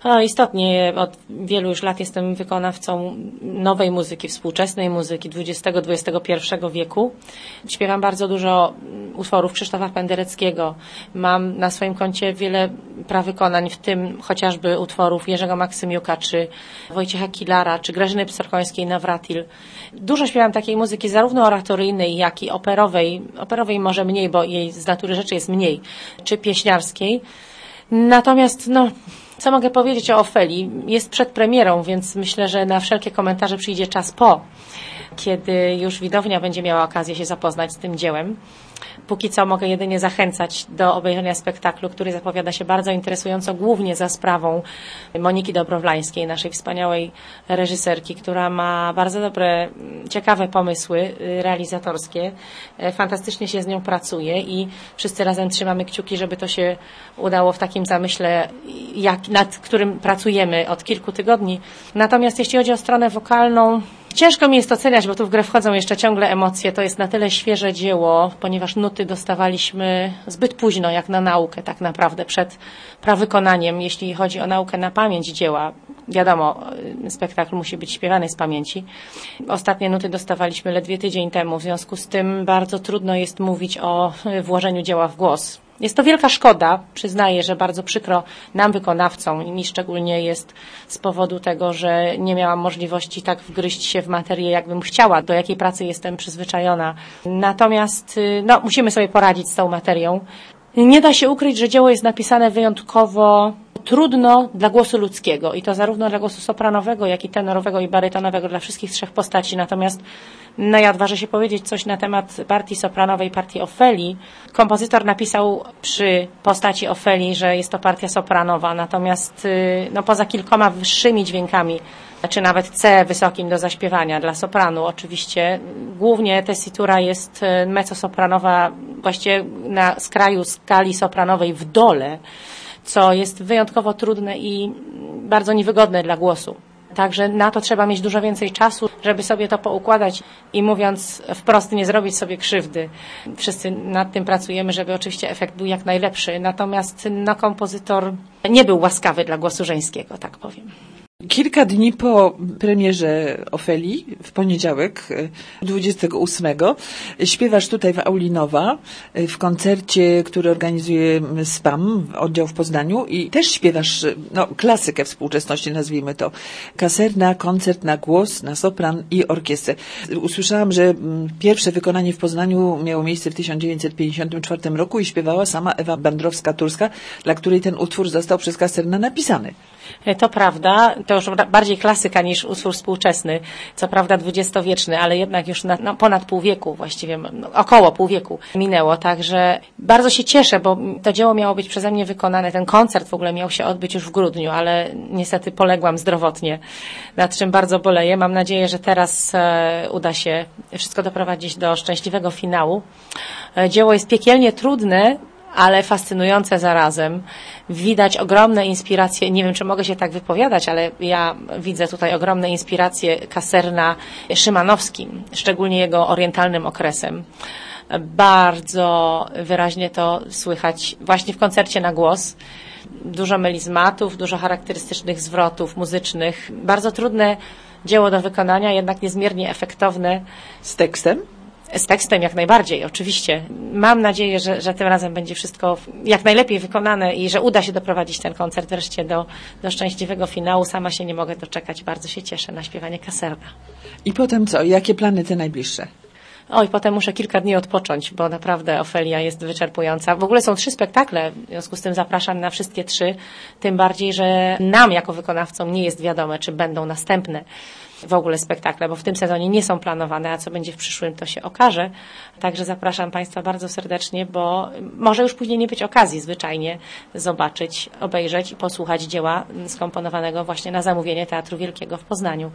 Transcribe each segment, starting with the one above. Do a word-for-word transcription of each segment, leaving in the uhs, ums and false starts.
O, istotnie, od wielu już lat jestem wykonawcą nowej muzyki, współczesnej muzyki dwudziestego dwudziestego pierwszego wieku. Śpiewam bardzo dużo utworów Krzysztofa Pendereckiego. Mam na swoim koncie wiele prawykonań, w tym chociażby utworów Jerzego Maksymiuka, czy Wojciecha Kilara, czy Grażyny Psarkońskiej, Nawratil. Dużo śpiewam takiej muzyki, zarówno oratoryjnej, jak i operowej. Operowej może mniej, bo jej z natury rzeczy jest mniej, czy pieśniarskiej. Natomiast, no, co mogę powiedzieć o Ofelii? Jest przed premierą, więc myślę, że na wszelkie komentarze przyjdzie czas po, kiedy już widownia będzie miała okazję się zapoznać z tym dziełem. Póki co mogę jedynie zachęcać do obejrzenia spektaklu, który zapowiada się bardzo interesująco, głównie za sprawą Moniki Dobrowlańskiej, naszej wspaniałej reżyserki, która ma bardzo dobre, ciekawe pomysły realizatorskie. Fantastycznie się z nią pracuje i wszyscy razem trzymamy kciuki, żeby to się udało w takim zamyśle, jak, nad którym pracujemy od kilku tygodni. Natomiast jeśli chodzi o stronę wokalną, ciężko mi jest oceniać, bo tu w grę wchodzą jeszcze ciągle emocje. To jest na tyle świeże dzieło, ponieważ nuty dostawaliśmy zbyt późno, jak na naukę tak naprawdę, przed prawykonaniem. Jeśli chodzi o naukę na pamięć dzieła, wiadomo, spektakl musi być śpiewany z pamięci. Ostatnie nuty dostawaliśmy ledwie tydzień temu, w związku z tym bardzo trudno jest mówić o włożeniu dzieła w głos. Jest to wielka szkoda, przyznaję, że bardzo przykro nam, wykonawcom, i mi szczególnie jest z powodu tego, że nie miałam możliwości tak wgryźć się w materię, jakbym chciała, do jakiej pracy jestem przyzwyczajona. Natomiast no, musimy sobie poradzić z tą materią. Nie da się ukryć, że dzieło jest napisane wyjątkowo trudno dla głosu ludzkiego i to zarówno dla głosu sopranowego, jak i tenorowego i barytonowego, dla wszystkich trzech postaci. Natomiast no ja odważę się powiedzieć coś na temat partii sopranowej, partii Ofelii. Kompozytor napisał przy postaci Ofelii, że jest to partia sopranowa, natomiast no, poza kilkoma wyższymi dźwiękami, czy nawet C wysokim do zaśpiewania dla sopranu oczywiście, głównie tesitura jest mezzosopranowa, właściwie na skraju skali sopranowej w dole, co jest wyjątkowo trudne i bardzo niewygodne dla głosu. Także na to trzeba mieć dużo więcej czasu, żeby sobie to poukładać i mówiąc wprost, nie zrobić sobie krzywdy. Wszyscy nad tym pracujemy, żeby oczywiście efekt był jak najlepszy. Natomiast no, kompozytor nie był łaskawy dla głosu żeńskiego, tak powiem. Kilka dni po premierze Ofelii, w poniedziałek dwudziestego ósmego, śpiewasz tutaj w Aulinowa w koncercie, który organizuje SPAM, oddział w Poznaniu, i też śpiewasz no, klasykę współczesności, nazwijmy to. Kaserna, koncert na głos, na sopran i orkiestrę. Usłyszałam, że pierwsze wykonanie w Poznaniu miało miejsce w tysiąc dziewięćset pięćdziesiątym czwartym roku i śpiewała sama Ewa Bandrowska-Turska, dla której ten utwór został przez Kaserna napisany. To prawda, to już bardziej klasyka niż utwór współczesny, co prawda dwudziestowieczny, ale jednak już na, no, ponad pół wieku, właściwie no, około pół wieku minęło, także bardzo się cieszę, bo to dzieło miało być przeze mnie wykonane, ten koncert w ogóle miał się odbyć już w grudniu, ale niestety poległam zdrowotnie, nad czym bardzo boleję. Mam nadzieję, że teraz e, uda się wszystko doprowadzić do szczęśliwego finału. E, dzieło jest piekielnie trudne, ale fascynujące zarazem. Widać ogromne inspiracje, nie wiem, czy mogę się tak wypowiadać, ale ja widzę tutaj ogromne inspiracje Kaserna Szymanowskim, szczególnie jego orientalnym okresem. Bardzo wyraźnie to słychać właśnie w koncercie na głos. Dużo melizmatów, dużo charakterystycznych zwrotów muzycznych. Bardzo trudne dzieło do wykonania, jednak niezmiernie efektowne. Z tekstem? Z tekstem jak najbardziej, oczywiście. Mam nadzieję, że, że tym razem będzie wszystko jak najlepiej wykonane i że uda się doprowadzić ten koncert wreszcie do, do szczęśliwego finału. Sama się nie mogę doczekać. Bardzo się cieszę na śpiewanie Kaserna. I potem co? Jakie plany te najbliższe? Oj, potem muszę kilka dni odpocząć, bo naprawdę Ofelia jest wyczerpująca. W ogóle są trzy spektakle, w związku z tym zapraszam na wszystkie trzy. Tym bardziej, że nam jako wykonawcom nie jest wiadome, czy będą następne w ogóle spektakle, bo w tym sezonie nie są planowane, a co będzie w przyszłym, to się okaże. Także zapraszam Państwa bardzo serdecznie, bo może już później nie być okazji zwyczajnie zobaczyć, obejrzeć i posłuchać dzieła skomponowanego właśnie na zamówienie Teatru Wielkiego w Poznaniu.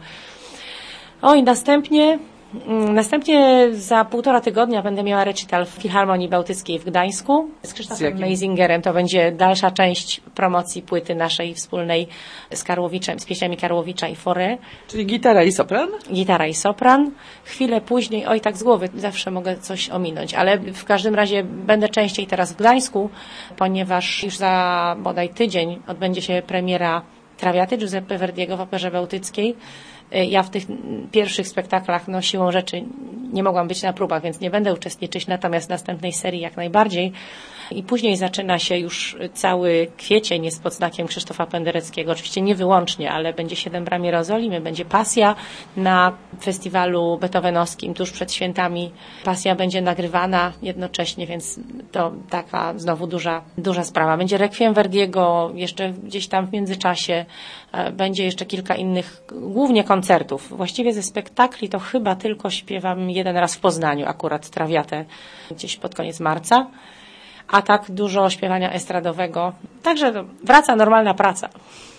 O i następnie Następnie za półtora tygodnia będę miała recital w Filharmonii Bałtyckiej w Gdańsku z Krzysztofem Meisingerem. To będzie dalsza część promocji płyty naszej wspólnej z Karłowiczem, z pieśniami Karłowicza i Fauré. Czyli gitara i sopran? Gitara i sopran. Chwilę później, oj tak z głowy, zawsze mogę coś ominąć, ale w każdym razie będę częściej teraz w Gdańsku, ponieważ już za bodaj tydzień odbędzie się premiera Trawiaty Giuseppe Verdiego w Operze Bałtyckiej. Ja w tych pierwszych spektaklach, no siłą rzeczy nie mogłam być na próbach, więc nie będę uczestniczyć, natomiast w następnej serii jak najbardziej. I później zaczyna się już cały kwiecień jest pod znakiem Krzysztofa Pendereckiego. Oczywiście nie wyłącznie, ale będzie Siedem bram Jerozolimy, będzie Pasja na festiwalu beethovenowskim tuż przed świętami. Pasja będzie nagrywana jednocześnie, więc to taka znowu duża, duża sprawa. Będzie Requiem Verdiego jeszcze gdzieś tam w międzyczasie. Będzie jeszcze kilka innych, głównie koncertów. Właściwie ze spektakli to chyba tylko śpiewam jeden raz w Poznaniu, akurat Trawiatę gdzieś pod koniec marca. A tak dużo śpiewania estradowego. Także wraca normalna praca.